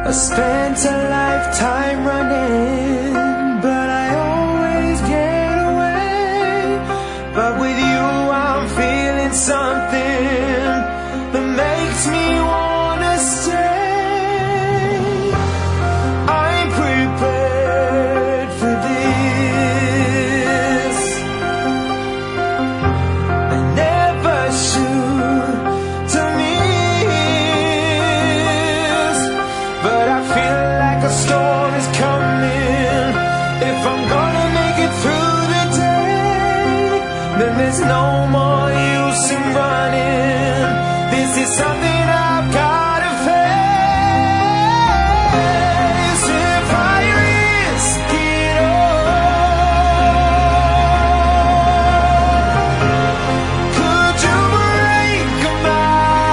I spent a lifetime running, but I always get away. But with you I'm feeling something that makes me wanna stay. I'm prepared for this. I never shoot to miss, but I feel like a storm is coming. If I'm gonna make it through the day, then there's no more use in running. This is something I've gotta face. If I risk it all, could you break my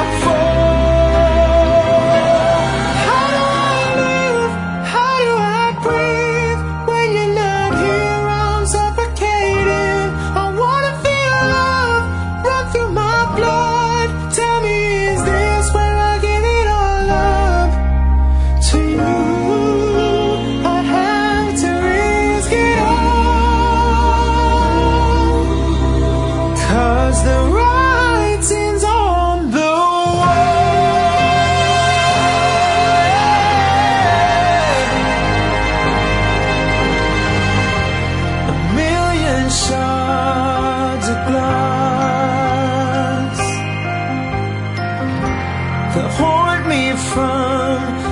fall? How do I live? How do I breathe? When you're not here, I'm suffocating. I wanna feel love run through my blood. Tell me, is this where I give it all up to you? I'd have to risk it all, 'cause the writing's on the wall. A million shards of glass that haunt me from